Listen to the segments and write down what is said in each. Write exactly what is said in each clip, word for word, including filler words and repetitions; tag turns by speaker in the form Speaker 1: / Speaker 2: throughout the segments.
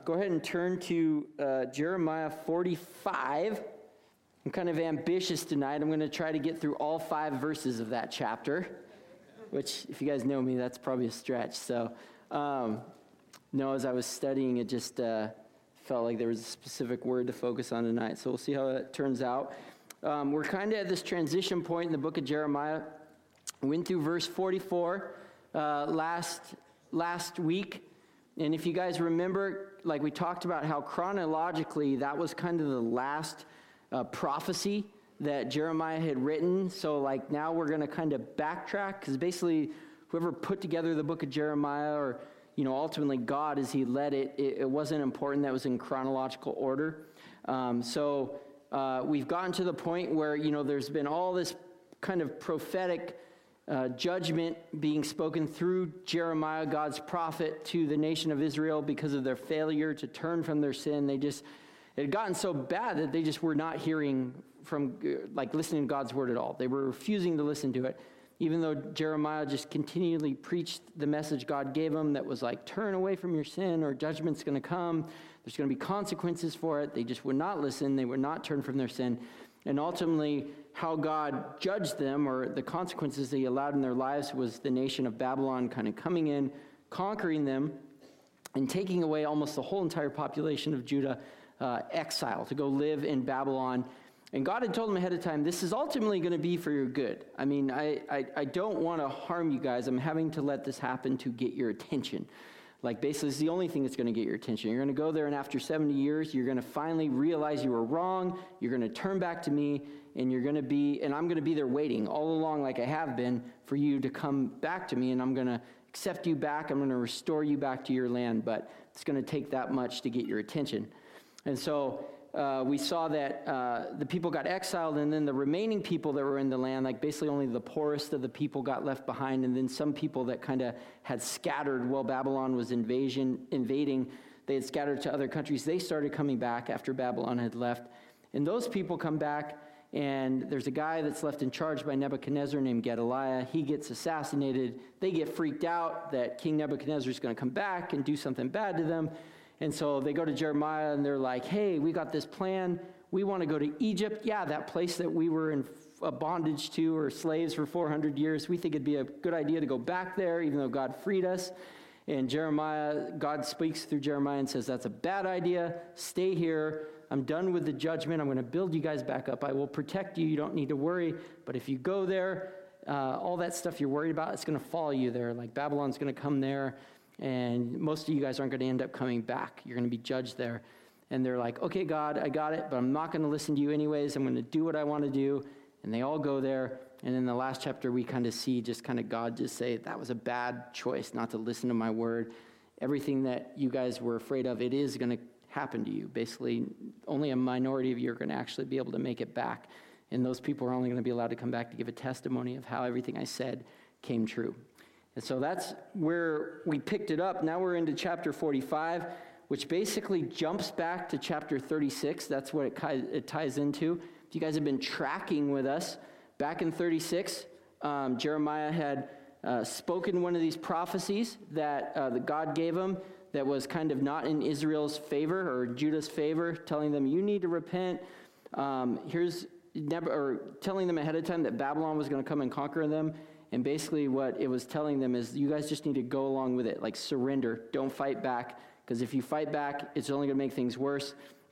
Speaker 1: go ahead and turn to uh, Jeremiah forty-five. I'm kind of ambitious tonight. I'm going to try to get through all five verses of that chapter, which, if you guys know me, that's probably a stretch. So, um, no, as I was studying, it just uh, felt like there was a specific word to focus on tonight. So we'll see how that turns out. Um, we're kind of at this transition point in the book of Jeremiah. We went through verse forty-four uh, last last week. And if you guys remember, like we talked about how chronologically that was kind of the last uh, prophecy that Jeremiah had written. So like now we're going to kind of backtrack, because basically whoever put together the book of Jeremiah, or you know ultimately God as he led it, it, it wasn't important that it was in chronological order. Um, so uh, we've gotten to the point where you know there's been all this kind of prophetic Uh, judgment being spoken through Jeremiah, God's prophet, to the nation of Israel because of their failure to turn from their sin. They just, it had gotten so bad that they just were not hearing from, like listening to God's word at all. They were refusing to listen to it, even though Jeremiah just continually preached the message God gave him that was like, turn away from your sin or judgment's going to come. There's going to be consequences for it. They just would not listen. They would not turn from their sin. And ultimately, how God judged them, or the consequences that he allowed in their lives, was the nation of Babylon kind of coming in, conquering them, and taking away almost the whole entire population of Judah, uh, exile, to go live in Babylon. And God had told them ahead of time, this is ultimately going to be for your good. I mean, I, I, I don't want to harm you guys. I'm having to let this happen to get your attention. Like, basically, it's the only thing that's going to get your attention. You're going to go there, and after seventy years, you're going to finally realize you were wrong. You're going to turn back to me, and you're going to be, and I'm going to be there waiting all along, like I have been, for you to come back to me, and I'm going to accept you back. I'm going to restore you back to your land, but it's going to take that much to get your attention. And so uh, we saw that uh, the people got exiled, and then the remaining people that were in the land, like basically only the poorest of the people got left behind, and then some people that kind of had scattered while Babylon was invasion invading. They had scattered to other countries. They started coming back after Babylon had left. And those people come back, and there's a guy that's left in charge by Nebuchadnezzar named Gedaliah. He gets assassinated. They get freaked out that King Nebuchadnezzar is going to come back and do something bad to them. And so they go to Jeremiah, and they're like, hey, we got this plan. We want to go to Egypt. Yeah, that place that we were in bondage to, or slaves for four hundred years. We think it'd be a good idea to go back there, even though God freed us. And Jeremiah, God speaks through Jeremiah and says, that's a bad idea. Stay here. I'm done with the judgment. I'm going to build you guys back up. I will protect you. You don't need to worry. But if you go there, uh, all that stuff you're worried about, it's going to follow you there. Like Babylon's going to come there, and most of you guys aren't going to end up coming back. You're going to be judged there. And they're like, okay, God, I got it, but I'm not going to listen to you anyways. I'm going to do what I want to do. And they all go there. And in the last chapter, we kind of see just kind of God just say, that was a bad choice not to listen to my word. Everything that you guys were afraid of, it is going to happen to you. Basically, only a minority of you are going to actually be able to make it back. And those people are only going to be allowed to come back to give a testimony of how everything I said came true. And so that's where we picked it up. Now we're into chapter forty-five, which basically jumps back to chapter thirty-six. That's what it, it ties into. If you guys have been tracking with us, back in thirty-six, um, Jeremiah had uh, spoken one of these prophecies that, uh, that God gave him, that was kind of not in Israel's favor or Judah's favor, telling them, you need to repent. Um, here's never, or telling them ahead of time that Babylon was going to come and conquer them. And basically what it was telling them is, you guys just need to go along with it, like surrender, don't fight back, because if you fight back, it's only going to make things worse.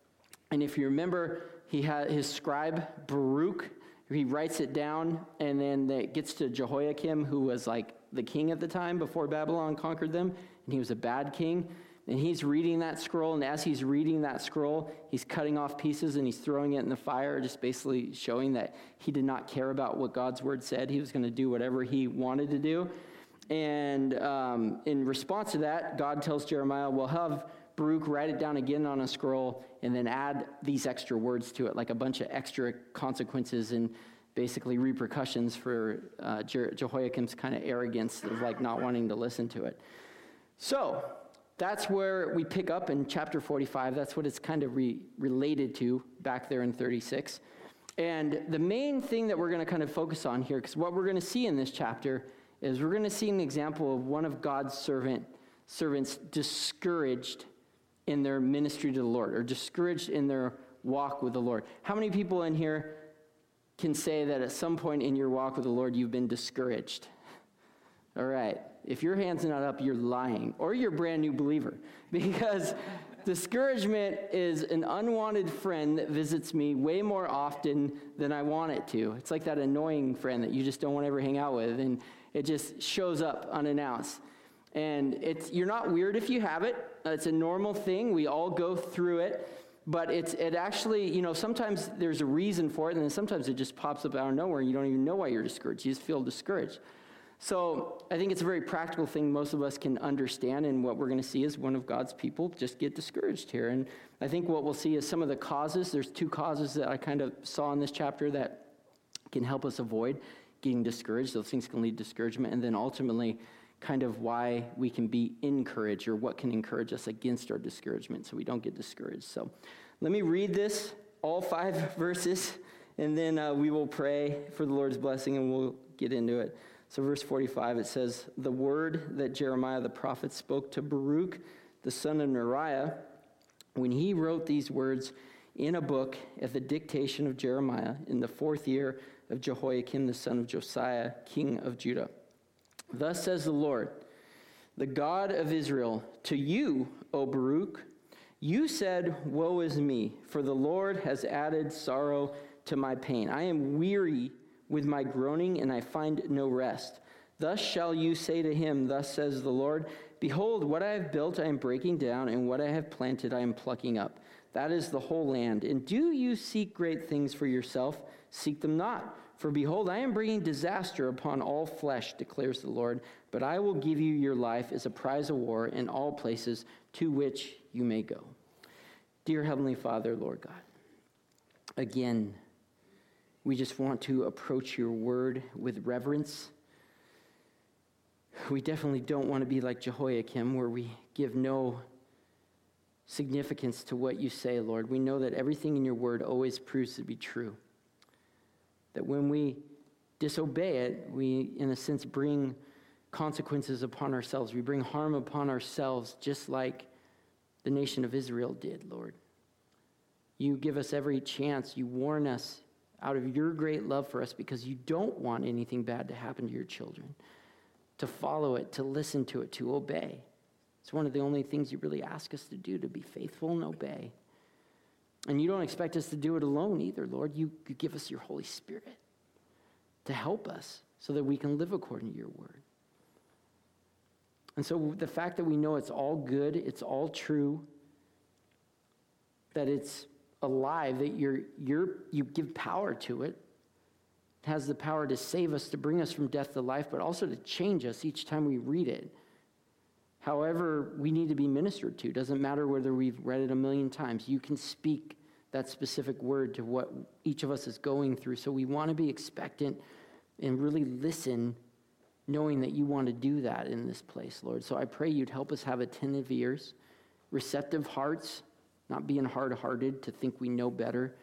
Speaker 1: And if you remember, he had his scribe, Baruch, he writes it down, and then it gets to Jehoiakim, who was like the king at the time before Babylon conquered them, and he was a bad king. And he's reading that scroll, and as he's reading that scroll, he's cutting off pieces and he's throwing it in the fire, just basically showing that he did not care about what God's word said. He was going to do whatever he wanted to do. And um, in response to that, God tells Jeremiah, well, have Baruch write it down again on a scroll and then add these extra words to it, like a bunch of extra consequences and basically repercussions for uh, Je- Jehoiakim's kind of arrogance of like not wanting to listen to it. So that's where we pick up in chapter forty-five. That's what it's kind of re- related to back there in thirty-six. And the main thing that we're going to kind of focus on here, because what we're going to see in this chapter is we're going to see an example of one of God's servant servants discouraged in their ministry to the Lord or discouraged in their walk with the Lord? How many people in here can say that at some point in your walk with the Lord you've been discouraged? All right. If your hand's not up, you're lying, or you're a brand new believer, because discouragement is an unwanted friend that visits me way more often than I want it to. It's like that annoying friend that you just don't want to ever hang out with, and it just shows up unannounced. And it's you're not weird if you have it. It's a normal thing. We all go through it. But it's it actually, you know, sometimes there's a reason for it, and then sometimes it just pops up out of nowhere, and you don't even know why you're discouraged. You just feel discouraged. So I think it's a very practical thing most of us can understand, and what we're going to see is one of God's people just get discouraged here. And I think what we'll see is some of the causes. There's two causes that I kind of saw in this chapter that can help us avoid getting discouraged. Those things can lead to discouragement, and then ultimately kind of why we can be encouraged, or what can encourage us against our discouragement so we don't get discouraged. So let me read this, all five verses, and then uh, we will pray for the Lord's blessing, and we'll get into it. So verse forty-five, it says, "The word that Jeremiah the prophet spoke to Baruch, the son of Neriah, when he wrote these words in a book at the dictation of Jeremiah in the fourth year of Jehoiakim, the son of Josiah, king of Judah. Thus says the Lord, the God of Israel, to you, O Baruch, you said, woe is me, for the Lord has added sorrow to my pain. I am weary with my groaning, and I find no rest. Thus shall you say to him, thus says the Lord, behold, what I have built I am breaking down, and what I have planted I am plucking up. That is the whole land. And do you seek great things for yourself? Seek them not. For behold, I am bringing disaster upon all flesh, declares the Lord. But I will give you your life as a prize of war in all places to which you may go." Dear Heavenly Father, Lord God, again, we just want to approach your word with reverence. We definitely don't want to be like Jehoiakim, where we give no significance to what you say, Lord. We know that everything in your word always proves to be true. That when we disobey it, we, in a sense, bring consequences upon ourselves. We bring harm upon ourselves, just like the nation of Israel did, Lord. You give us every chance. You warn us out of your great love for us, because you don't want anything bad to happen to your children, to follow it, to listen to it, to obey. It's one of the only things you really ask us to do, to be faithful and obey. And you don't expect us to do it alone either, Lord. You, you give us your Holy Spirit to help us so that we can live according to your word. And so the fact that we know it's all good, it's all true, that it's alive, that you're, you're, you give power to it, it has the power to save us, to bring us from death to life, but also to change us each time we read it. However we need to be ministered to. Doesn't matter whether we've read it a million times. You can speak that specific word to what each of us is going through. So we want to be expectant and really listen, knowing that you want to do that in this place, Lord. So I pray you'd help us have attentive ears, receptive hearts, not being hard-hearted to think we know better.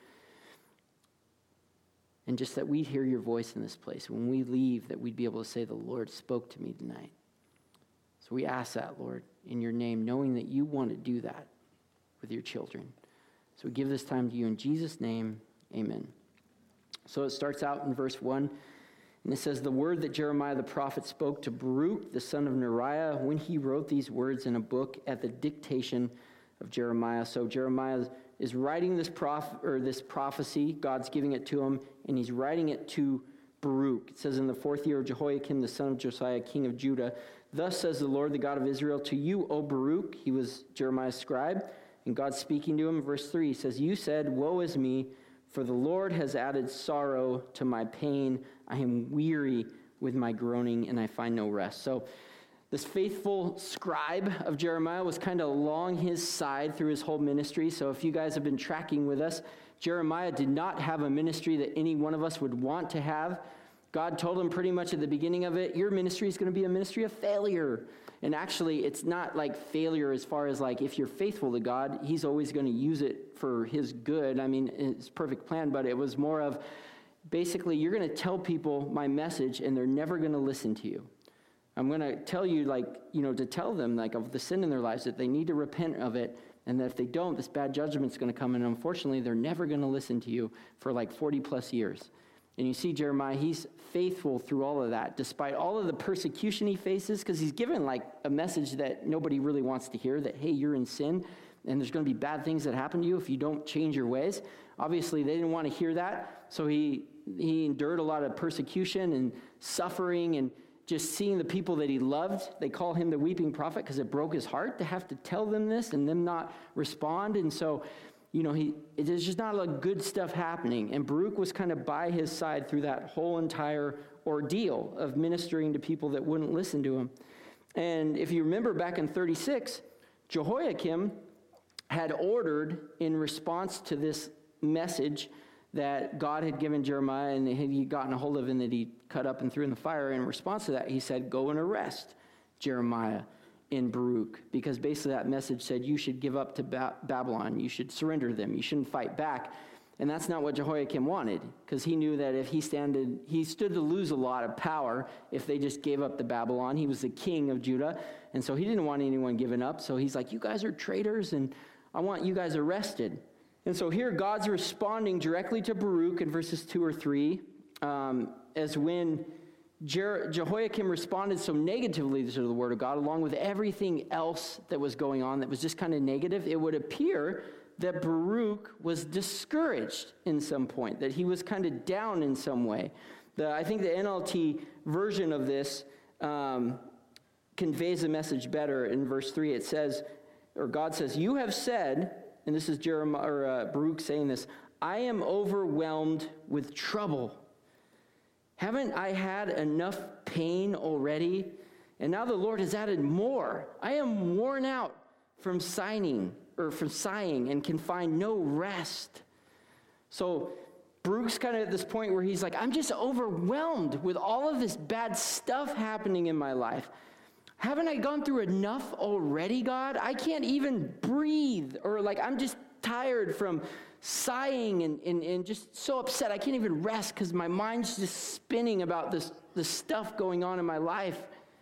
Speaker 1: And just that we'd hear your voice in this place. When we leave, that we'd be able to say, the Lord spoke to me tonight. So we ask that, Lord, in your name, knowing that you want to do that with your children. So we give this time to you in Jesus' name, amen. So it starts out in verse one, and it says, "The word that Jeremiah the prophet spoke to Baruch, the son of Neriah, when he wrote these words in a book at the dictation of Jeremiah." So Jeremiah is writing this prof- or this prophecy. God's giving it to him, and he's writing it to Baruch. It says, "In the fourth year of Jehoiakim, the son of Josiah, king of Judah, thus says the Lord, the God of Israel, to you, O Baruch," he was Jeremiah's scribe, and God's speaking to him. Verse three, he says, "You said, woe is me, for the Lord has added sorrow to my pain. I am weary with my groaning, and I find no rest." So this faithful scribe of Jeremiah was kind of along his side through his whole ministry. So if you guys have been tracking with us, Jeremiah did not have a ministry that any one of us would want to have. God told him pretty much at the beginning of it, your ministry is going to be a ministry of failure. And actually, it's not like failure as far as like if you're faithful to God, he's always going to use it for his good. I mean, it's perfect plan, but it was more of basically you're going to tell people my message and they're never going to listen to you. I'm going to tell you, like, you know, to tell them, like, of the sin in their lives, that they need to repent of it, And that if they don't, this bad judgment's going to come, and unfortunately, they're never going to listen to you for like forty plus years. And you see Jeremiah, he's faithful through all of that, despite all of the persecution he faces, because he's given like a message that nobody really wants to hear, that, hey, you're in sin, and there's going to be bad things that happen to you if you don't change your ways. Obviously, they didn't want to hear that, so he he endured a lot of persecution and suffering, and just seeing the people that he loved. They call him the weeping prophet because it broke his heart to have to tell them this and them not respond. And so, you know, he there's just not a lot of good stuff happening. And Baruch was kind of by his side through that whole entire ordeal of ministering to people that wouldn't listen to him. And if you remember back in thirty-six, Jehoiakim had ordered, in response to this message that God had given Jeremiah and he had gotten a hold of and that he cut up and threw in the fire, in response to that, he said, go and arrest Jeremiah and Baruch, because basically that message said you should give up to ba- Babylon, you should surrender them, you shouldn't fight back. And that's not what Jehoiakim wanted, because he knew that if he standed, he stood to lose a lot of power if they just gave up to Babylon. He was the king of Judah, and so he didn't want anyone given up. So he's like, you guys are traitors, and I want you guys arrested. And so here God's responding directly to Baruch in verses two or three, um, as when Jer- Jehoiakim responded so negatively to the word of God, along with everything else that was going on that was just kind of negative, it would appear that Baruch was discouraged in some point, that he was kind of down in some way. The, I think the N L T version of this um, conveys the message better. In verse three, it says, or God says, you have said, and this is Jeremiah, or uh, Baruch saying this, I am overwhelmed with trouble. Haven't I had enough pain already? And now the Lord has added more. I am worn out from sighing, or from sighing, and can find no rest. So Baruch's kind of at this point where he's like, I'm just overwhelmed with all of this bad stuff happening in my life. Haven't I gone through enough already, God? I can't even breathe, or like I'm just tired from sighing and, and, and just so upset. I can't even rest because my mind's just spinning about this, this stuff going on in my life.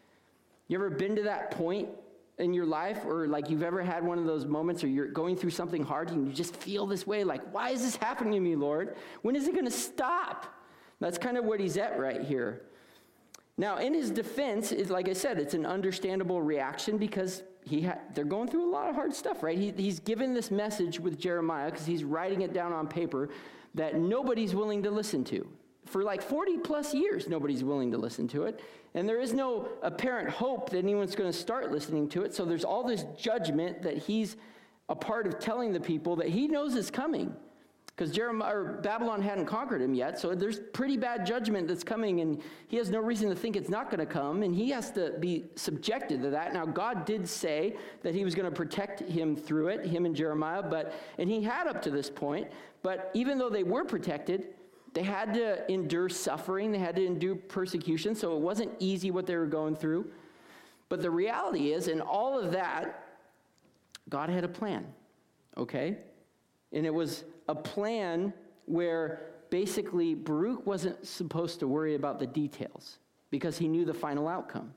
Speaker 1: You ever been to that point in your life, or like you've ever had one of those moments, or you're going through something hard and you just feel this way, like, why is this happening to me, Lord? When is it going to stop? That's kind of what he's at right here. Now, in his defense, is like I said, it's an understandable reaction because he ha- they're going through a lot of hard stuff, right? He, he's given this message with Jeremiah because he's writing it down on paper that nobody's willing to listen to. For like forty plus years, nobody's willing to listen to it. And there is no apparent hope that anyone's going to start listening to it. So there's all this judgment that he's a part of telling the people that he knows is coming. Because Jeremiah or Babylon hadn't conquered him yet, so there's pretty bad judgment that's coming, and he has no reason to think it's not going to come, and he has to be subjected to that. Now, God did say that he was going to protect him through it, him and Jeremiah, but and he had up to this point. But even though they were protected, they had to endure suffering, they had to endure persecution, so it wasn't easy what they were going through. But the reality is, in all of that, God had a plan, okay? And it was a plan where basically Baruch wasn't supposed to worry about the details because he knew the final outcome.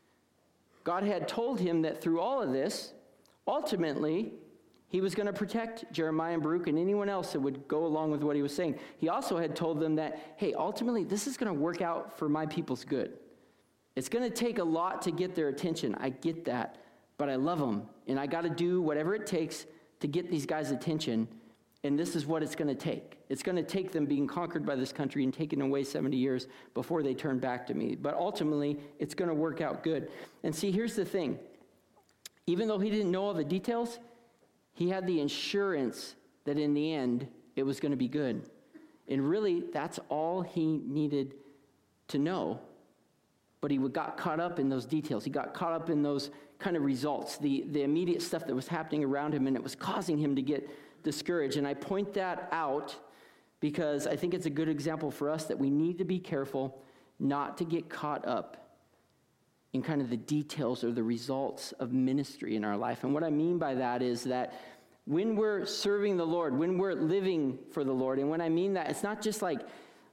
Speaker 1: God had told him that through all of this, ultimately, he was going to protect Jeremiah and Baruch and anyone else that would go along with what he was saying. He also had told them that, hey, ultimately, this is going to work out for my people's good. It's going to take a lot to get their attention. I get that, but I love them, and I got to do whatever it takes to get these guys' attention. And this is what it's going to take. It's going to take them being conquered by this country and taken away seventy years before they turn back to me. But ultimately, it's going to work out good. And see, here's the thing. Even though he didn't know all the details, he had the assurance that in the end, it was going to be good. And really, that's all he needed to know. But he got caught up in those details. He got caught up in those kind of results, the, the immediate stuff that was happening around him, and it was causing him to get discouraged. And I point that out because I think it's a good example for us that we need to be careful not to get caught up in kind of the details or the results of ministry in our life. And what I mean by that is that when we're serving the Lord, when we're living for the Lord, and when I mean that, it's not just like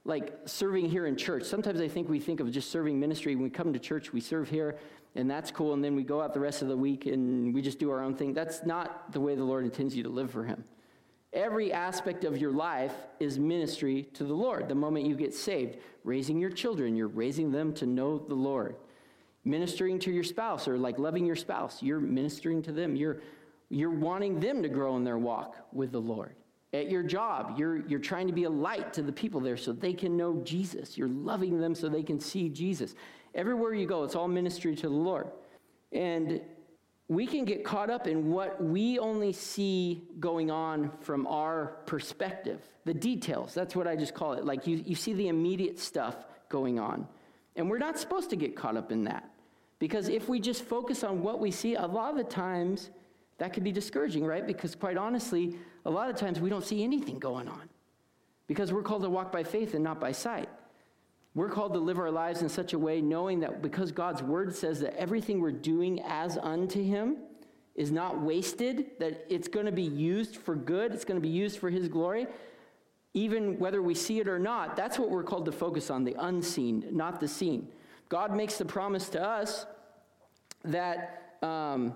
Speaker 1: like serving here in church. Sometimes I think we think of just serving ministry. When we come to church, we serve here, and that's cool, and then we go out the rest of the week and we just do our own thing. That's not the way the Lord intends you to live for him. Every aspect of your life is ministry to the Lord. The moment you get saved, raising your children, you're raising them to know the Lord. Ministering to your spouse, or like loving your spouse, you're ministering to them. You're you're wanting them to grow in their walk with the Lord. At your job, you're you're trying to be a light to the people there so they can know Jesus. You're loving them so they can see Jesus. Everywhere you go, it's all ministry to the Lord. And we can get caught up in what we only see going on from our perspective. The details, that's what I just call it. Like you, you see the immediate stuff going on. And we're not supposed to get caught up in that. Because if we just focus on what we see, a lot of the times that can be discouraging, right? Because quite honestly, a lot of times we don't see anything going on. Because we're called to walk by faith and not by sight. We're called to live our lives in such a way knowing that because God's word says that everything we're doing as unto him is not wasted, that it's going to be used for good, it's going to be used for his glory, even whether we see it or not. That's what we're called to focus on, the unseen, not the seen. God makes the promise to us that um,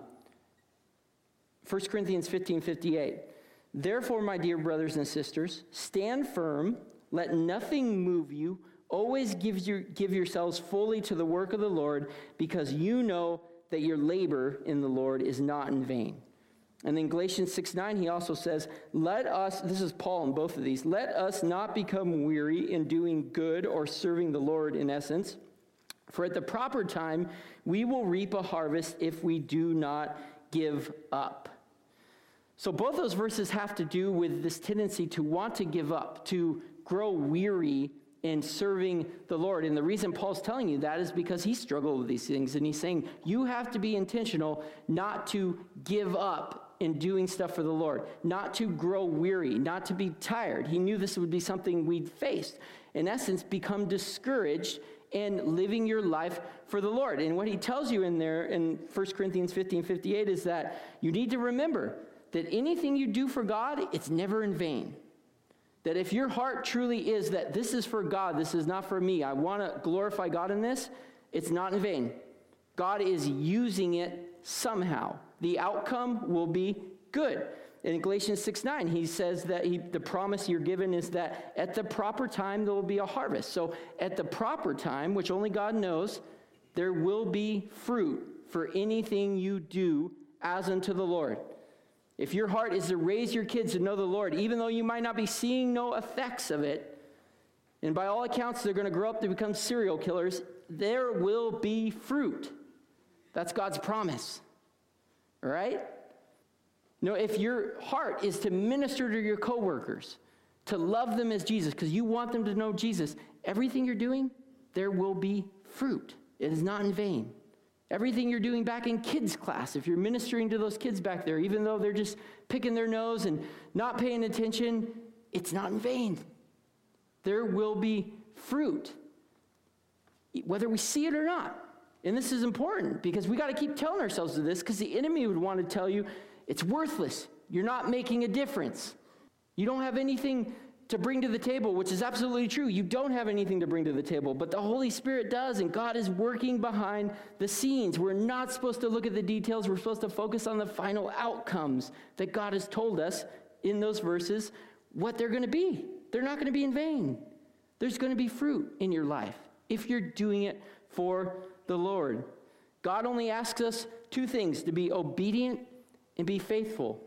Speaker 1: First Corinthians fifteen fifty-eight, therefore, my dear brothers and sisters, stand firm, let nothing move you, always give, your, give yourselves fully to the work of the Lord, because you know that your labor in the Lord is not in vain. And then Galatians six nine, he also says, let us, this is Paul in both of these, let us not become weary in doing good or serving the Lord in essence, for at the proper time we will reap a harvest if we do not give up. So both those verses have to do with this tendency to want to give up, to grow weary in serving the Lord. And the reason Paul's telling you that is because he struggled with these things. And he's saying you have to be intentional not to give up in doing stuff for the Lord, not to grow weary, not to be tired. He knew this would be something we'd faced. In essence, become discouraged in living your life for the Lord. And what he tells you in there in First Corinthians fifteen fifty-eight is that you need to remember that anything you do for God, it's never in vain. That if your heart truly is that this is for God, this is not for me, I want to glorify God in this, it's not in vain. God is using it somehow. The outcome will be good. In Galatians six nine, he says that he, the promise you're given is that at the proper time there will be a harvest. So at the proper time, which only God knows, there will be fruit for anything you do as unto the Lord. If your heart is to raise your kids to know the Lord, even though you might not be seeing no effects of it, and by all accounts they're going to grow up to become serial killers, there will be fruit. That's God's promise. All right? No, if your heart is to minister to your coworkers, to love them as Jesus, because you want them to know Jesus, everything you're doing, there will be fruit. It is not in vain. Everything you're doing back in kids' class, if you're ministering to those kids back there, even though they're just picking their nose and not paying attention, it's not in vain. There will be fruit, whether we see it or not. And this is important because we got to keep telling ourselves this, because the enemy would want to tell you it's worthless. You're not making a difference. You don't have anything to bring to the table, which is absolutely true. You don't have anything to bring to the table, but the Holy Spirit does, and God is working behind the scenes. We're not supposed to look at the details. We're supposed to focus on the final outcomes that God has told us in those verses what they're going to be. They're not going to be in vain. There's going to be fruit in your life if you're doing it for the Lord. God only asks us two things: to be obedient and be faithful.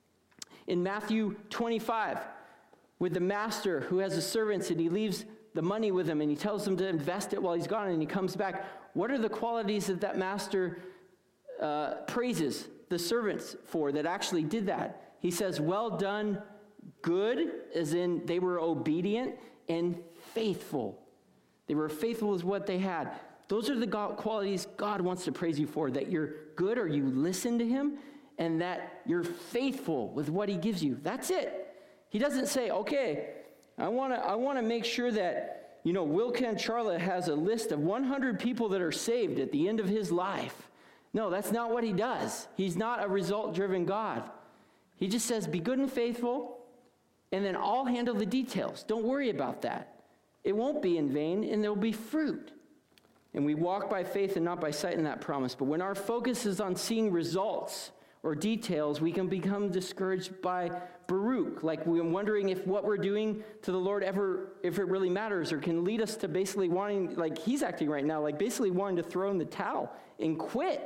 Speaker 1: In Matthew twenty-five, with the master who has the servants and he leaves the money with him and he tells them to invest it while he's gone and he comes back, what are the qualities that that master uh, praises the servants for that actually did that? He says, well done, good, as in they were obedient, and faithful. They were faithful with what they had. Those are the God qualities God wants to praise you for, that you're good or you listen to him, and that you're faithful with what he gives you. That's it. He doesn't say, okay, I want to I want to make sure that, you know, Will Cancharla has a list of one hundred people that are saved at the end of his life. No, that's not what he does. He's not a result-driven God. He just says, be good and faithful, and then I'll handle the details. Don't worry about that. it won't be in vain, and there'll be fruit. And we walk by faith and not by sight in that promise. But when our focus is on seeing results or details, we can become discouraged by Baruch, like we're wondering if what we're doing to the Lord ever, if it really matters, or can lead us to basically wanting, like he's acting right now, like basically wanting to throw in the towel and quit.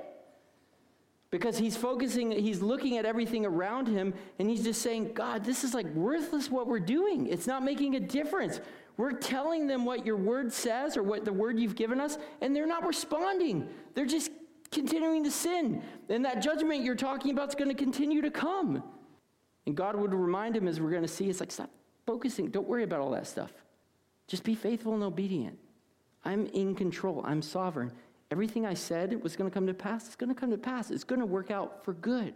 Speaker 1: Because he's focusing, he's looking at everything around him, and he's just saying, God, this is like worthless what we're doing. It's not making a difference. We're telling them what your word says or what the word you've given us, and they're not responding. They're just continuing to sin. And that judgment you're talking about is going to continue to come. And God would remind him, as we're going to see, it's like, stop focusing. Don't worry about all that stuff. Just be faithful and obedient. I'm in control. I'm sovereign. Everything I said was going to come to pass. It's going to come to pass. It's going to work out for good.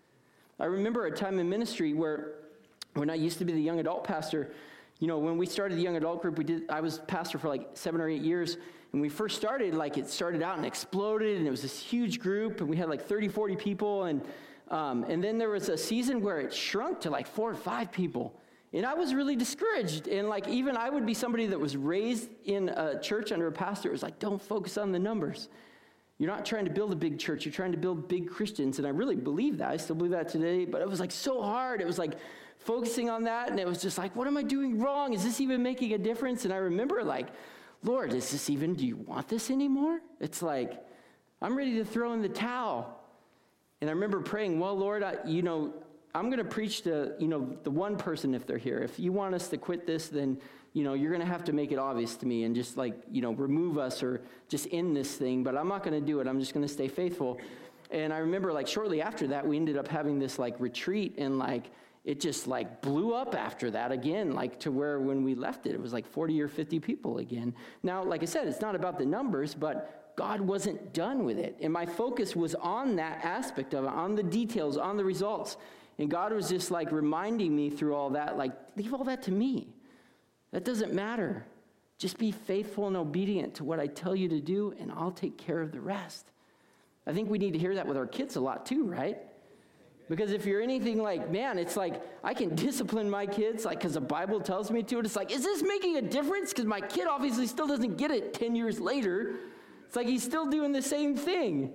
Speaker 1: I remember a time in ministry where, when I used to be the young adult pastor, you know, when we started the young adult group, we did. I was pastor for like seven or eight years. And we first started, like it started out and exploded, and it was this huge group, and we had like thirty, forty people. And um, and then there was a season where it shrunk to like four or five people. And I was really discouraged. And like even I would be somebody that was raised in a church under a pastor. It was like, don't focus on the numbers. You're not trying to build a big church. You're trying to build big Christians. And I really believe that. I still believe that today. But it was like so hard. It was like focusing on that. And it was just like, what am I doing wrong? Is this even making a difference? And I remember like, Lord, is this even, do you want this anymore? It's like, I'm ready to throw in the towel. And I remember praying, well, Lord, I, you know, I'm going to preach to, you know, the one person if they're here. If you want us to quit this, then, you know, you're going to have to make it obvious to me and just like, you know, remove us or just end this thing. But I'm not going to do it. I'm just going to stay faithful. And I remember like shortly after that, we ended up having this like retreat, and like it just like blew up after that again, like to where when we left it, it was like forty or fifty people again. Now, like I said, it's not about the numbers, but God wasn't done with it. And my focus was on that aspect of it, on the details, on the results. And God was just like reminding me through all that, like, leave all that to me. That doesn't matter. Just be faithful and obedient to what I tell you to do, and I'll take care of the rest. I think we need to hear that with our kids a lot too, right? Because if you're anything like, man, it's like, I can discipline my kids, like, because the Bible tells me to. It's like, is this making a difference? Because my kid obviously still doesn't get it ten years later. It's like he's still doing the same thing.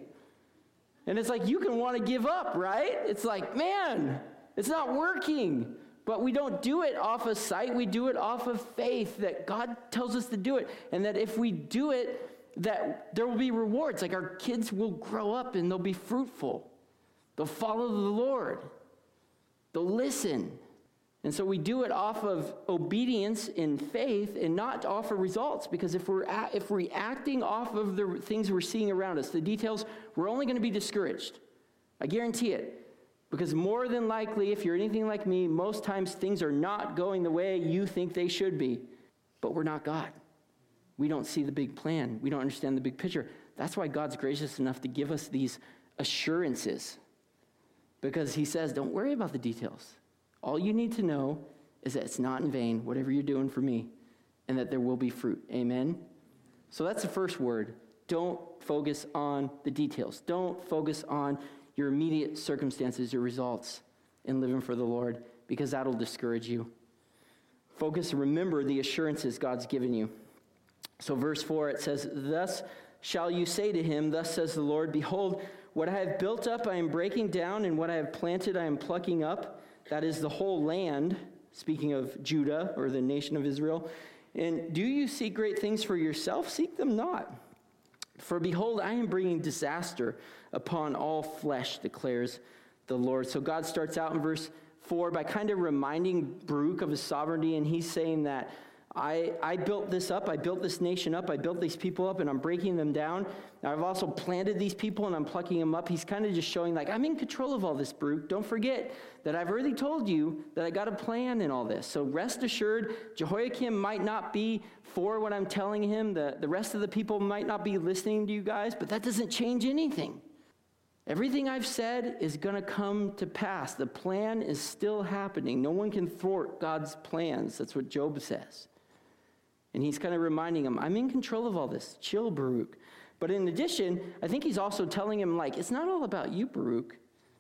Speaker 1: And it's like, you can want to give up, right? It's like, man, it's not working. But we don't do it off of sight. We do it off of faith that God tells us to do it. And that if we do it, that there will be rewards. Like our kids will grow up and they'll be fruitful. They'll follow the Lord. They'll listen. And so we do it off of obedience in faith and not off of results. Because if we're at, if we're acting off of the things we're seeing around us, the details, we're only going to be discouraged. I guarantee it. Because more than likely, if you're anything like me, most times things are not going the way you think they should be. But we're not God. We don't see the big plan. We don't understand the big picture. That's why God's gracious enough to give us these assurances. Because he says, don't worry about the details. All you need to know is that it's not in vain, whatever you're doing for me, and that there will be fruit. Amen? So that's the first word. Don't focus on the details. Don't focus on your immediate circumstances, your results in living for the Lord, because that'll discourage you. Focus and remember the assurances God's given you. So verse four, it says, thus shall you say to him, thus says the Lord, behold, what I have built up I am breaking down, and what I have planted I am plucking up. That is the whole land, speaking of Judah or the nation of Israel. And do you seek great things for yourself? Seek them not. For behold, I am bringing disaster upon all flesh, declares the Lord. So God starts out in verse four by kind of reminding Baruch of his sovereignty, and he's saying that I, I built this up, I built this nation up, I built these people up, and I'm breaking them down. Now, I've also planted these people, and I'm plucking them up. He's kind of just showing, like, I'm in control of all this, Baruch. Don't forget that I've already told you that I got a plan in all this. So rest assured, Jehoiakim might not be for what I'm telling him. The, the rest of the people might not be listening to you guys, but that doesn't change anything. Everything I've said is going to come to pass. The plan is still happening. No one can thwart God's plans. That's what Job says. And he's kind of reminding him, I'm in control of all this. Chill, Baruch. But in addition, I think he's also telling him, like, it's not all about you, Baruch.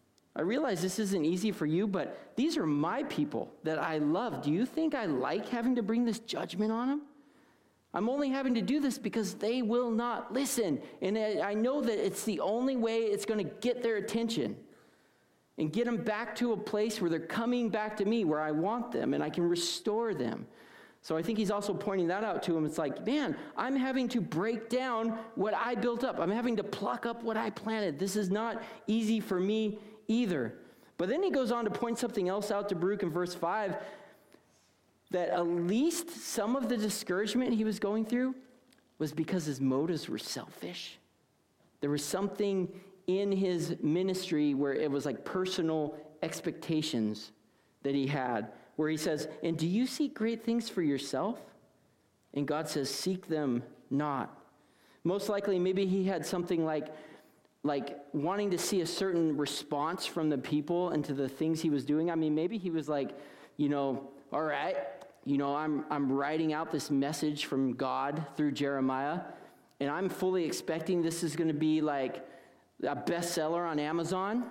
Speaker 1: I realize this isn't easy for you, but these are my people that I love. Do you think I like having to bring this judgment on them? I'm only having to do this because they will not listen. And I know that it's the only way it's going to get their attention and get them back to a place where they're coming back to me, where I want them, and I can restore them. So I think he's also pointing that out to him. It's like, man, I'm having to break down what I built up. I'm having to pluck up what I planted. This is not easy for me either. But then he goes on to point something else out to Baruch in verse five, that at least some of the discouragement he was going through was because his motives were selfish. There was something in his ministry where it was like personal expectations that he had, where he says, and do you seek great things for yourself? And God says, seek them not. Most likely, maybe he had something like, like wanting to see a certain response from the people and to the things he was doing. I mean, maybe he was like, you know, all right, you know, I'm I'm writing out this message from God through Jeremiah, and I'm fully expecting this is going to be like a bestseller on Amazon.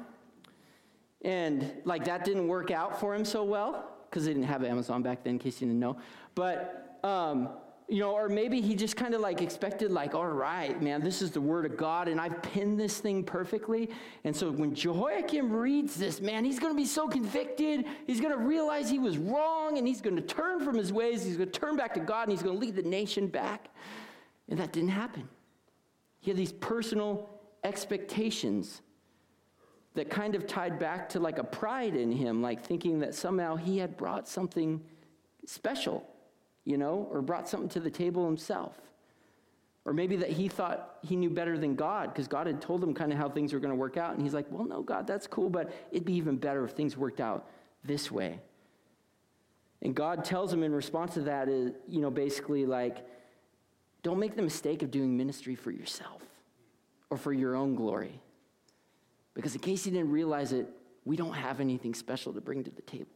Speaker 1: And like that didn't work out for him so well, because they didn't have Amazon back then, in case you didn't know. But, um, you know, or maybe he just kind of like expected like, all right, man, this is the word of God, and I've pinned this thing perfectly. And so when Jehoiakim reads this, man, he's going to be so convicted. He's going to realize he was wrong, and he's going to turn from his ways. He's going to turn back to God, and he's going to lead the nation back. And that didn't happen. He had these personal expectations that kind of tied back to like a pride in him, like thinking that somehow he had brought something special, you know, or brought something to the table himself. Or maybe that he thought he knew better than God, because God had told him kind of how things were going to work out. And he's like, well, no, God, that's cool, but it'd be even better if things worked out this way. And God tells him in response to that is, you know, basically like, don't make the mistake of doing ministry for yourself or for your own glory. Because in case you didn't realize it, we don't have anything special to bring to the table.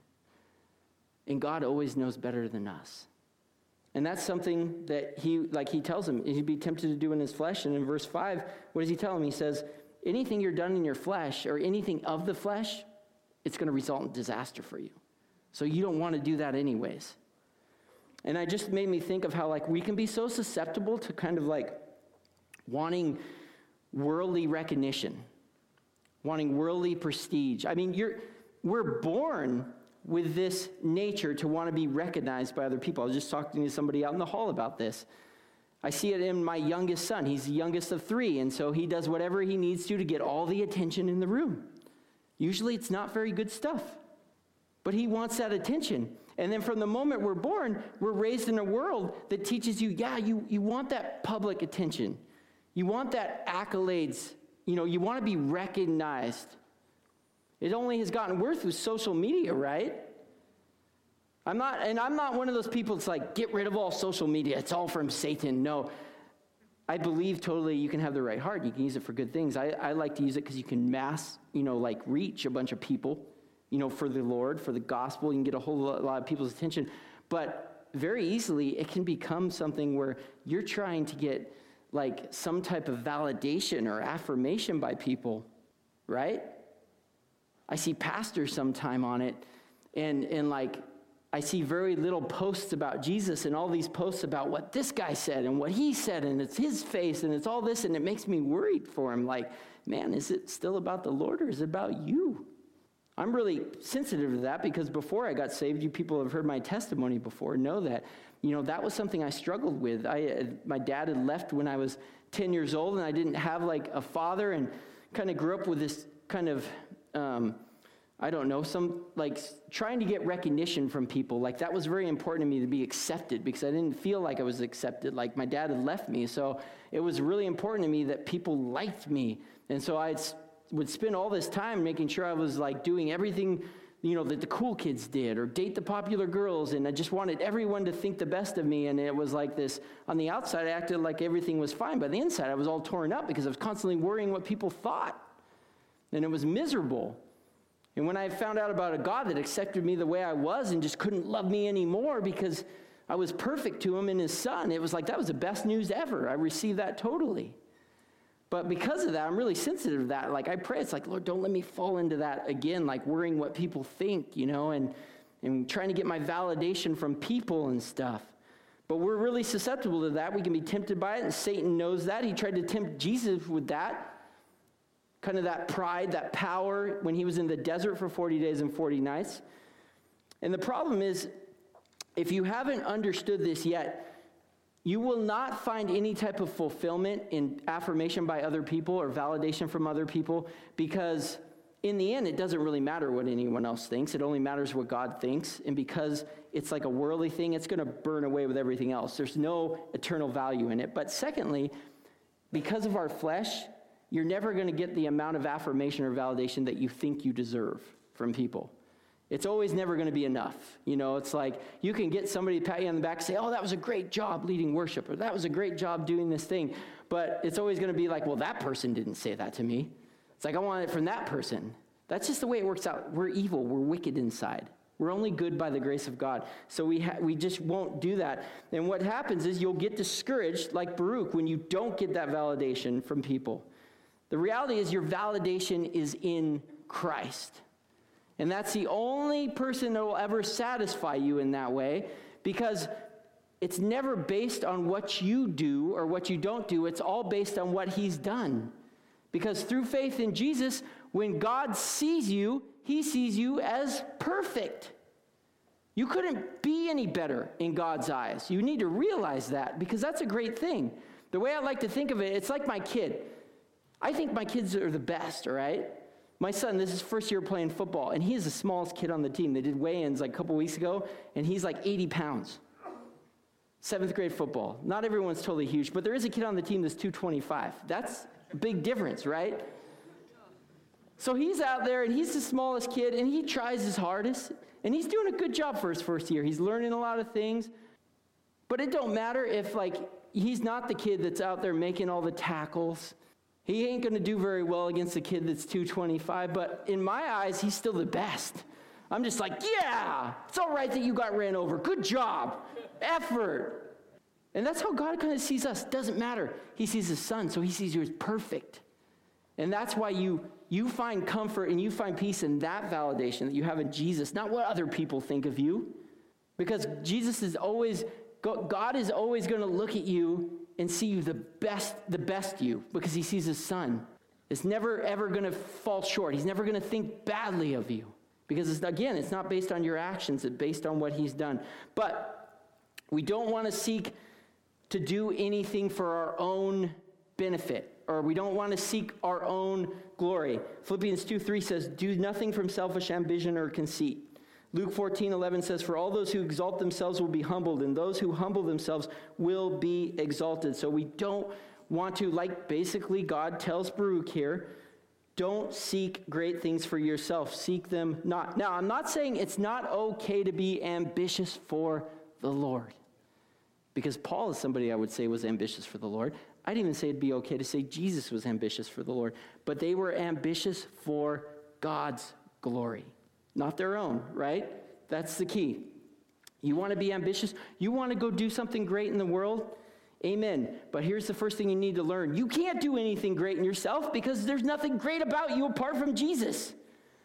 Speaker 1: And God always knows better than us. And that's something that he, like he tells him, he'd be tempted to do in his flesh. And in verse five, what does he tell him? He says, anything you're done in your flesh or anything of the flesh, it's going to result in disaster for you. So you don't want to do that anyways. And it just made me think of how like we can be so susceptible to kind of like wanting worldly recognition, wanting worldly prestige. I mean, you're we're born with this nature to want to be recognized by other people. I was just talking to somebody out in the hall about this. I see it in my youngest son. He's the youngest of three, and so he does whatever he needs to to get all the attention in the room. Usually it's not very good stuff, but he wants that attention. And then from the moment we're born, we're raised in a world that teaches you, yeah, you, you want that public attention. You want that accolades. You know, you want to be recognized. It only has gotten worse with social media, right? I'm not, and I'm not one of those people that's like, get rid of all social media. It's all from Satan. No, I believe totally you can have the right heart. You can use it for good things. I, I like to use it because you can mass, you know, like reach a bunch of people, you know, for the Lord, for the gospel. You can get a whole lot of people's attention. But very easily, it can become something where you're trying to get like some type of validation or affirmation by people, right? I see pastors sometime on it, and and like I see very little posts about Jesus and all these posts about what this guy said and what he said, and it's his face and it's all this, and it makes me worried for him. Like, man, is it still about the Lord or is it about you? I'm really sensitive to that because before I got saved, you people have heard my testimony before, know that, you know, that was something I struggled with. I, my dad had left when I was ten years old, and I didn't have like a father, and kind of grew up with this kind of, um, I don't know, some like trying to get recognition from people. Like that was very important to me to be accepted because I didn't feel like I was accepted. Like my dad had left me. So it was really important to me that people liked me. And so I would spend all this time making sure I was like doing everything, you know, that the cool kids did or date the popular girls. And I just wanted everyone to think the best of me. And it was like this, on the outside, I acted like everything was fine. By the inside, I was all torn up because I was constantly worrying what people thought. And it was miserable. And when I found out about a God that accepted me the way I was and just couldn't love me anymore because I was perfect to him in his son, it was like that was the best news ever. I received that totally. But because of that, I'm really sensitive to that. Like I pray, it's like, Lord, don't let me fall into that again, like worrying what people think, you know, and, and trying to get my validation from people and stuff. But we're really susceptible to that. We can be tempted by it, and Satan knows that. He tried to tempt Jesus with that, kind of that pride, that power, when he was in the desert for forty days and forty nights. And the problem is, if you haven't understood this yet, you will not find any type of fulfillment in affirmation by other people or validation from other people, because in the end, it doesn't really matter what anyone else thinks. It only matters what God thinks. And because it's like a worldly thing, it's going to burn away with everything else. There's no eternal value in it. But secondly, because of our flesh, you're never going to get the amount of affirmation or validation that you think you deserve from people. It's always never going to be enough. You know, it's like you can get somebody to pat you on the back and say, oh, that was a great job leading worship, or that was a great job doing this thing. But it's always going to be like, well, that person didn't say that to me. It's like, I want it from that person. That's just the way it works out. We're evil. We're wicked inside. We're only good by the grace of God. So we ha- we just won't do that. And what happens is you'll get discouraged like Baruch when you don't get that validation from people. The reality is your validation is in Christ. And that's the only person that will ever satisfy you in that way, because it's never based on what you do or what you don't do. It's all based on what he's done. Because through faith in Jesus, when God sees you, he sees you as perfect. You couldn't be any better in God's eyes. You need to realize that, because that's a great thing. The way I like to think of it, it's like my kid. I think my kids are the best, all right? My son, this is his first year playing football, and he is the smallest kid on the team. They did weigh-ins like a couple weeks ago, and he's like eighty pounds. Seventh grade football. Not everyone's totally huge, but there is a kid on the team that's two twenty-five. That's a big difference, right? So he's out there, and he's the smallest kid, and he tries his hardest, and he's doing a good job for his first year. He's learning a lot of things, but it don't matter if, like, he's not the kid that's out there making all the tackles. He ain't going to do very well against the kid that's two twenty-five, but in my eyes, he's still the best. I'm just like, yeah, it's all right that you got ran over. Good job. Effort. And that's how God kind of sees us. Doesn't matter. He sees his son, so he sees you as perfect. And that's why you, you find comfort and you find peace in that validation that you have in Jesus, not what other people think of you. Because Jesus is always, God is always going to look at you and see you the best, the best you, because he sees his son. It's never, ever going to fall short. He's never going to think badly of you. Because, it's, again, it's not based on your actions. It's based on what he's done. But we don't want to seek to do anything for our own benefit, or we don't want to seek our own glory. Philippians two three says, do nothing from selfish ambition or conceit. Luke fourteen eleven says, for all those who exalt themselves will be humbled, and those who humble themselves will be exalted. So we don't want to, like basically God tells Baruch here, don't seek great things for yourself. Seek them not. Now, I'm not saying it's not okay to be ambitious for the Lord, because Paul is somebody I would say was ambitious for the Lord. I'd even say it'd be okay to say Jesus was ambitious for the Lord, but they were ambitious for God's glory. Not their own, right? That's the key. You want to be ambitious? You want to go do something great in the world? Amen. But here's the first thing you need to learn. You can't do anything great in yourself, because there's nothing great about you apart from Jesus.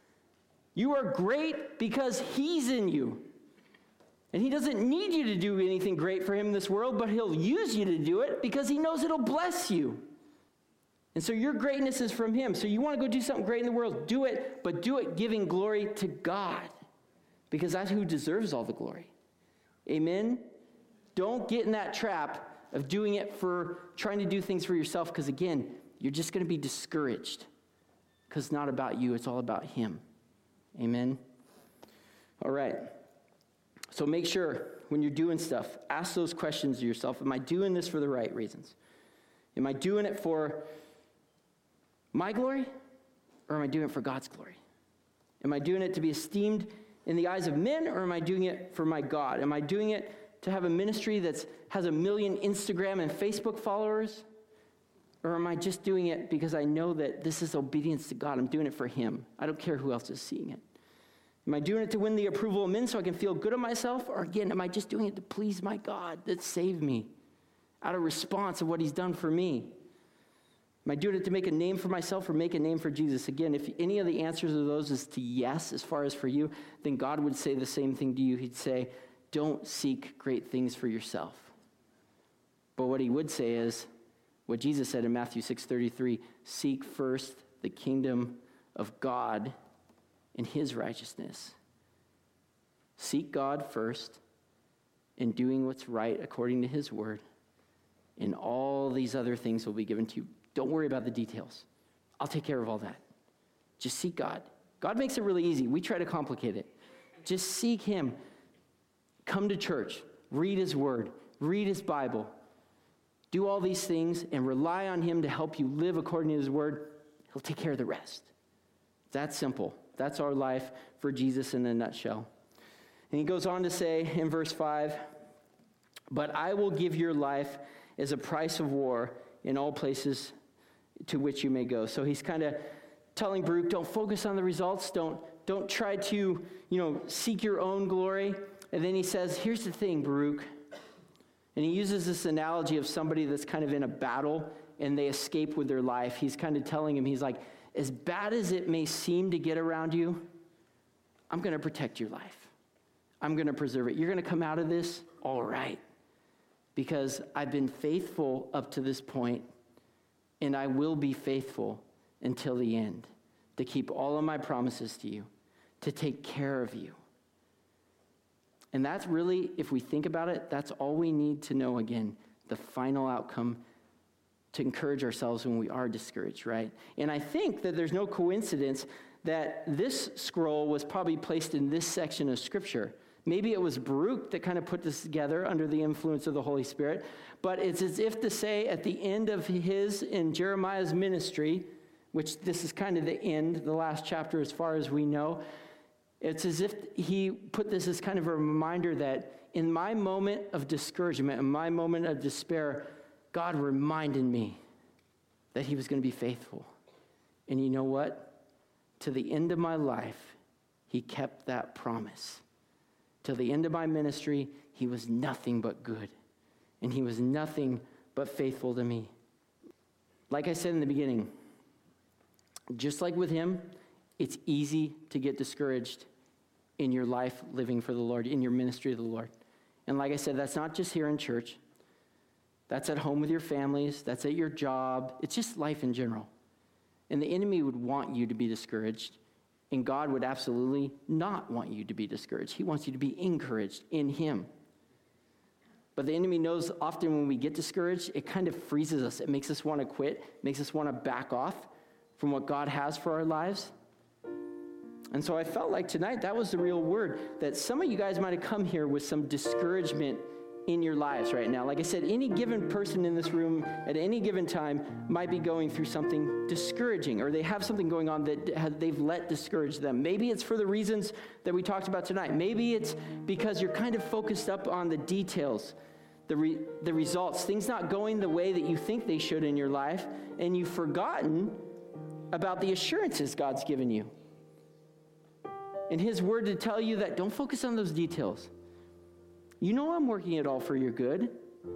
Speaker 1: You are great because he's in you. And he doesn't need you to do anything great for him in this world, but he'll use you to do it because he knows it'll bless you. And so your greatness is from him. So you want to go do something great in the world, do it, but do it giving glory to God, because that's who deserves all the glory. Amen? Don't get in that trap of doing it for trying to do things for yourself, because again, you're just going to be discouraged, because it's not about you, it's all about him. Amen? All right. So make sure when you're doing stuff, ask those questions of yourself. Am I doing this for the right reasons? Am I doing it for my glory, or am I doing it for God's glory? Am I doing it to be esteemed in the eyes of men, or am I doing it for my God? Am I doing it to have a ministry that has a million Instagram and Facebook followers, or am I just doing it because I know that this is obedience to God? I'm doing it for him. I don't care who else is seeing it. Am I doing it to win the approval of men so I can feel good of myself, or again, am I just doing it to please my God that saved me out of response of what he's done for me? Am I doing it to make a name for myself or make a name for Jesus? Again, if any of the answers of those is to yes, as far as for you, then God would say the same thing to you. He'd say, don't seek great things for yourself. But what he would say is what Jesus said in Matthew six thirty-three, seek first the kingdom of God and his righteousness. Seek God first in doing what's right according to his word, and all these other things will be given to you. Don't worry about the details. I'll take care of all that. Just seek God. God makes it really easy. We try to complicate it. Just seek him. Come to church. Read his word. Read his Bible. Do all these things and rely on him to help you live according to his word. He'll take care of the rest. That's simple. That's our life for Jesus in a nutshell. And he goes on to say in verse five, but I will give your life as a price of war in all places to which you may go. So he's kind of telling Baruch, don't focus on the results. Don't, don't try to, you know, seek your own glory. And then he says, here's the thing, Baruch. And he uses this analogy of somebody that's kind of in a battle and they escape with their life. He's kind of telling him, he's like, as bad as it may seem to get around you, I'm going to protect your life. I'm going to preserve it. You're going to come out of this all right. Because I've been faithful up to this point, and I will be faithful until the end, to keep all of my promises to you, to take care of you. And that's really, if we think about it, that's all we need to know, again, the final outcome to encourage ourselves when we are discouraged, right? And I think that there's no coincidence that this scroll was probably placed in this section of Scripture. Maybe it was Baruch that kind of put this together under the influence of the Holy Spirit, but it's as if to say at the end of his and Jeremiah's ministry, which this is kind of the end, the last chapter as far as we know, it's as if he put this as kind of a reminder that in my moment of discouragement, in my moment of despair, God reminded me that he was going to be faithful. And you know what? To the end of my life, he kept that promise. Till the end of my ministry, he was nothing but good. And he was nothing but faithful to me. Like I said in the beginning, just like with him, it's easy to get discouraged in your life living for the Lord, in your ministry of the Lord. And like I said, that's not just here in church. That's at home with your families. That's at your job. It's just life in general. And the enemy would want you to be discouraged. And God would absolutely not want you to be discouraged. He wants you to be encouraged in him. But the enemy knows often when we get discouraged, it kind of freezes us. It makes us want to quit, makes us want to back off from what God has for our lives. And so I felt like tonight that was the real word, that some of you guys might have come here with some discouragement in your lives right now. Like I said, any given person in this room at any given time might be going through something discouraging, or they have something going on that they've let discourage them. Maybe it's for the reasons that we talked about tonight. Maybe it's because you're kind of focused up on the details, the re- the results, things not going the way that you think they should in your life, and you've forgotten about the assurances God's given you. And his word to tell you that don't focus on those details. You know I'm working it all for your good.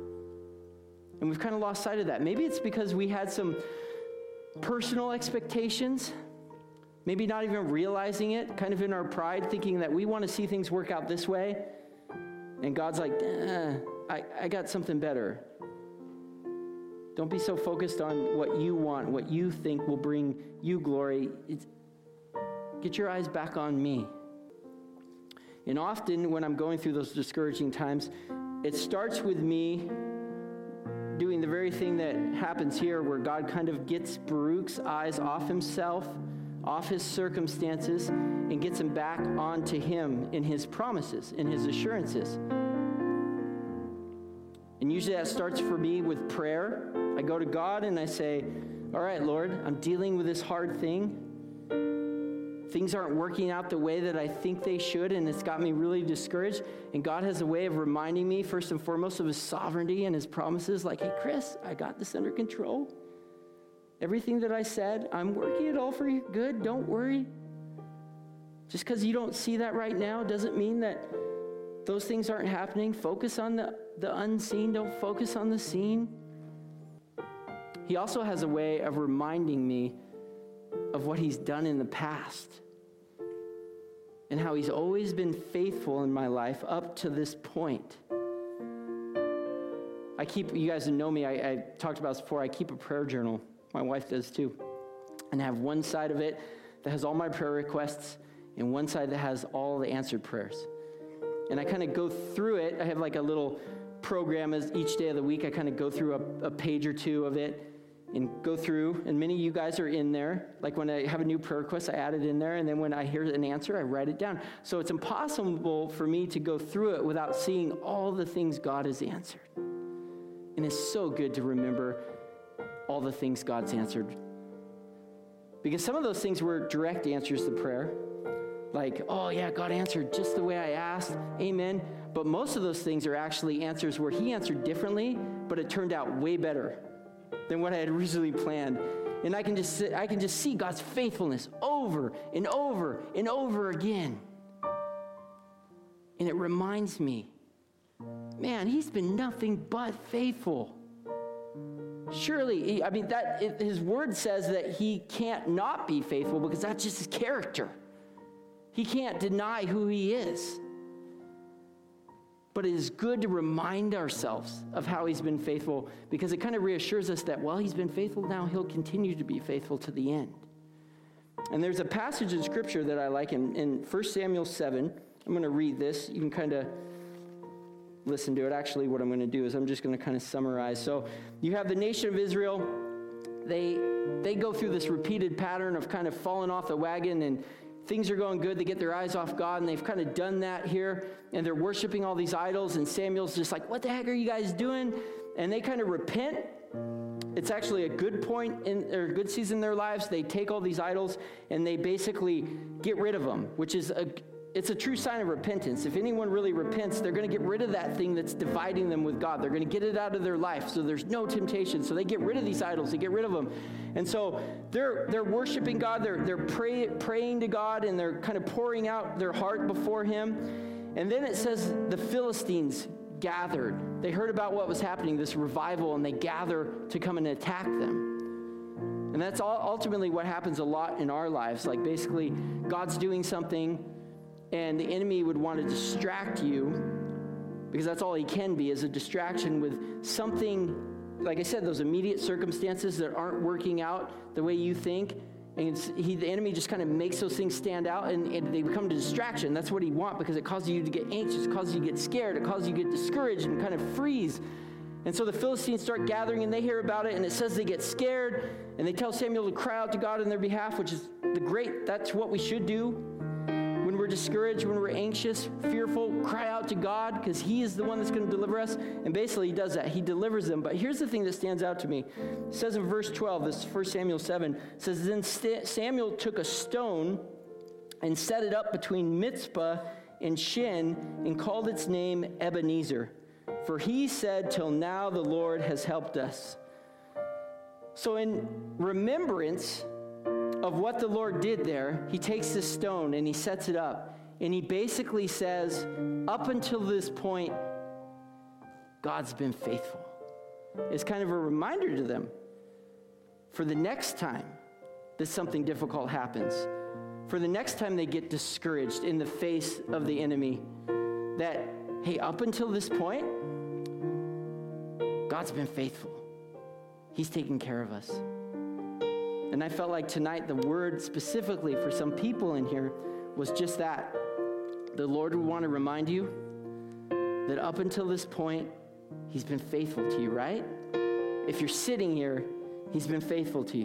Speaker 1: And we've kind of lost sight of that. Maybe it's because we had some personal expectations, maybe not even realizing it, kind of in our pride, thinking that we want to see things work out this way. And God's like, eh, I, I got something better. Don't be so focused on what you want, what you think will bring you glory. It's, get your eyes back on me. And often when I'm going through those discouraging times, it starts with me doing the very thing that happens here, where God kind of gets Baruch's eyes off himself, off his circumstances, and gets him back onto him in his promises, in his assurances. And usually that starts for me with prayer. I go to God and I say, all right, Lord, I'm dealing with this hard thing. Things aren't working out the way that I think they should, and it's got me really discouraged. And God has a way of reminding me, first and foremost, of his sovereignty and his promises, like, hey, Chris, I got this under control. Everything that I said, I'm working it all for your good. Don't worry. Just because you don't see that right now doesn't mean that those things aren't happening. Focus on the, the unseen. Don't focus on the seen. He also has a way of reminding me of what he's done in the past and how he's always been faithful in my life up to this point. I I keep, you guys who know me, I, I talked about this before, I keep a prayer journal. My wife does too. And I have one side of it that has all my prayer requests and one side that has all the answered prayers. And I kind of go through it. I have like a little program as each day of the week. I kind of go through a, a page or two of it and go through. And many of you guys are in there. Like when I have a new prayer request, I add it in there. And then when I hear an answer, I write it down. So it's impossible for me to go through it without seeing all the things God has answered. And it's so good to remember all the things God's answered. Because some of those things were direct answers to prayer. Like, oh yeah, God answered just the way I asked. Amen. But most of those things are actually answers where he answered differently, but it turned out way better than what I had originally planned. And I can just sit, I can just see God's faithfulness over and over and over again. And it reminds me, man, he's been nothing but faithful. Surely, I mean, that it, his word says that he can't not be faithful because that's just his character. He can't deny who he is. But it is good to remind ourselves of how he's been faithful because it kind of reassures us that while he's been faithful now, he'll continue to be faithful to the end. And there's a passage in Scripture that I like in, in First Samuel seven. I'm going to read this. You can kind of listen to it. Actually, what I'm going to do is I'm just going to kind of summarize. So you have the nation of Israel. They, they go through this repeated pattern of kind of falling off the wagon and things are going good. They get their eyes off God, and they've kind of done that here, and they're worshiping all these idols, and Samuel's just like, what the heck are you guys doing? And they kind of repent. It's actually a good point in, or a good season in their lives. They take all these idols, and they basically get rid of them, which is a, it's a true sign of repentance. If anyone really repents, they're going to get rid of that thing that's dividing them with God. They're going to get it out of their life, so there's no temptation. So they get rid of these idols. They get rid of them. And so they're they're worshiping God. They're they're pray, praying to God, and they're kind of pouring out their heart before him. And then it says the Philistines gathered. They heard about what was happening, this revival, and they gather to come and attack them. And that's all, ultimately what happens a lot in our lives. Like basically, God's doing something, and the enemy would want to distract you, because that's all he can be, is a distraction with something, like I said, those immediate circumstances that aren't working out the way you think. And it's, he, the enemy just kind of makes those things stand out, and, and they become a distraction. That's what he wants, because it causes you to get anxious, it causes you to get scared, it causes you to get discouraged and kind of freeze. And so the Philistines start gathering, and they hear about it, and it says they get scared, and they tell Samuel to cry out to God on their behalf, which is the great, that's what we should do. When we're discouraged, when we're anxious, fearful, cry out to God, because he is the one that's going to deliver us. And basically he does that. He delivers them. But here's the thing that stands out to me. It says in verse twelve, this First Samuel seven, it says, Then Samuel took a stone and set it up between Mizpah and Shin and called its name Ebenezer. For he said, till now the Lord has helped us. So in remembrance of what the Lord did there, he takes this stone and he sets it up. And he basically says, up until this point, God's been faithful. It's kind of a reminder to them for the next time that something difficult happens, for the next time they get discouraged in the face of the enemy, that, hey, up until this point, God's been faithful. He's taken care of us. And I felt like tonight the word specifically for some people in here was just that. The Lord would want to remind you that up until this point, he's been faithful to you, right? If you're sitting here, he's been faithful to you.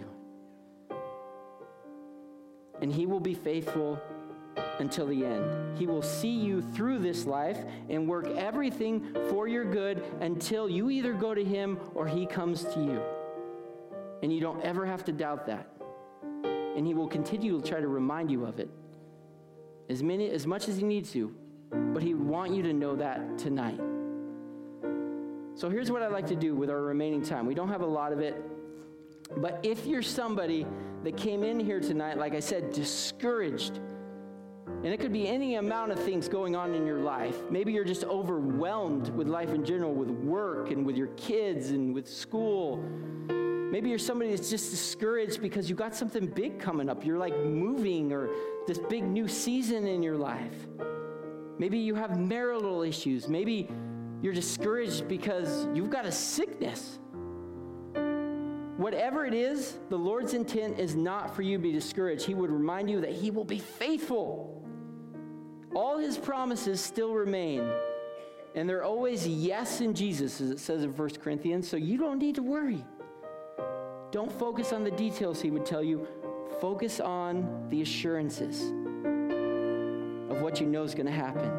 Speaker 1: And he will be faithful until the end. He will see you through this life and work everything for your good until you either go to him or he comes to you. And you don't ever have to doubt that. And he will continue to try to remind you of it as many, as much as he needs to. But he would want you to know that tonight. So here's what I'd like to do with our remaining time. We don't have a lot of it. But if you're somebody that came in here tonight, like I said, discouraged, and it could be any amount of things going on in your life. Maybe you're just overwhelmed with life in general, with work and with your kids and with school. Maybe you're somebody that's just discouraged because you got something big coming up. You're like moving, or this big new season in your life. Maybe you have marital issues. Maybe You're discouraged because you've got a sickness. Whatever it is, the Lord's intent is not for you to be discouraged. He would remind you that he will be faithful. All his promises still remain. And they're always yes in Jesus, as it says in First Corinthians, so you don't need to worry. Don't focus on the details, he would tell you. Focus on the assurances of what you know is going to happen.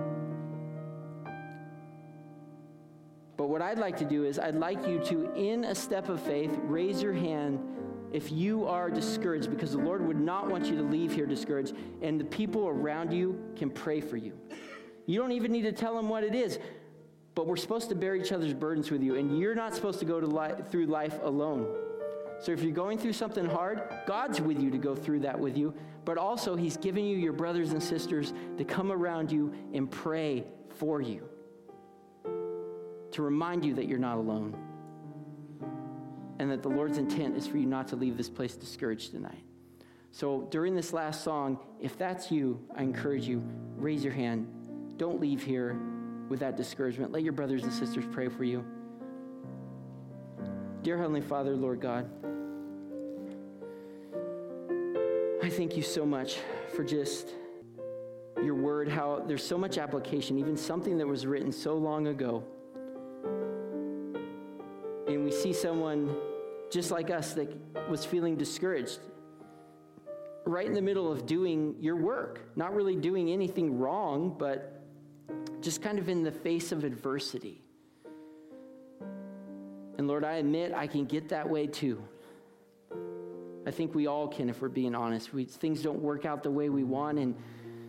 Speaker 1: But what I'd like to do is I'd like you to, in a step of faith, raise your hand if you are discouraged, because the Lord would not want you to leave here discouraged, and the people around you can pray for you. You don't even need to tell them what it is, but we're supposed to bear each other's burdens with you, and you're not supposed to go to li- through life alone. So if you're going through something hard, God's with you to go through that with you, but also he's giving you your brothers and sisters to come around you and pray for you, to remind you that you're not alone, and that the Lord's intent is for you not to leave this place discouraged tonight. So during this last song, if that's you, I encourage you, raise your hand. Don't leave here with that discouragement. Let your brothers and sisters pray for you. Dear Heavenly Father, Lord God, I thank you so much for just your word, how there's so much application, even something that was written so long ago. And we see someone just like us that was feeling discouraged, right in the middle of doing your work, not really doing anything wrong, but just kind of in the face of adversity. And Lord, I admit I can get that way too. I think we all can if we're being honest. We, things don't work out the way we want, and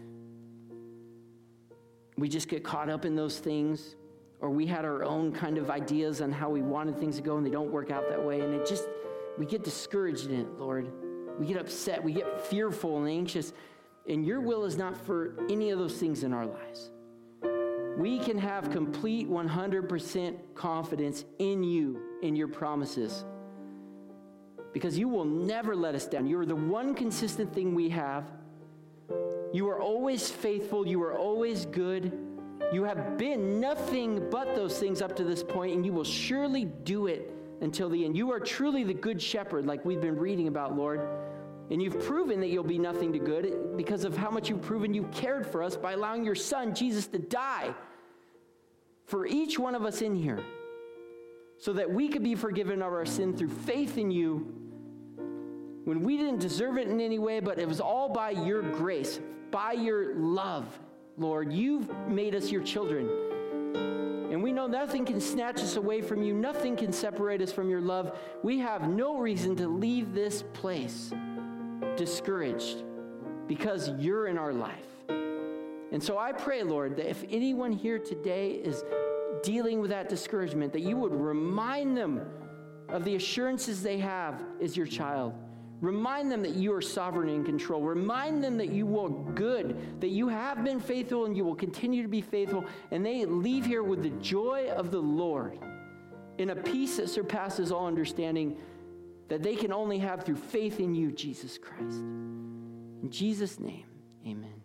Speaker 1: we just get caught up in those things, or we had our own kind of ideas on how we wanted things to go, and they don't work out that way, and it just, we get discouraged in it, Lord. We get upset, we get fearful and anxious, and your will is not for any of those things in our lives. We can have complete one hundred percent confidence in you, in your promises, because you will never let us down. You are the one consistent thing we have. You are always faithful. You are always good. You have been nothing but those things up to this point, and you will surely do it until the end. You are truly the good shepherd, like we've been reading about, Lord. And you've proven that you'll be nothing to good because of how much you've proven you cared for us by allowing your son, Jesus, to die for each one of us in here, so that we could be forgiven of our sin through faith in you, when we didn't deserve it in any way, but it was all by your grace, by your love, Lord. You've made us your children. And we know nothing can snatch us away from you. Nothing can separate us from your love. We have no reason to leave this place discouraged, because you're in our life. And so I pray, Lord, that if anyone here today is dealing with that discouragement, that you would remind them of the assurances they have as your child. Remind them that you are sovereign and in control. Remind them that you are good, that you have been faithful and you will continue to be faithful. And they leave here with the joy of the Lord, in a peace that surpasses all understanding, that they can only have through faith in you, Jesus Christ. In Jesus' name, amen.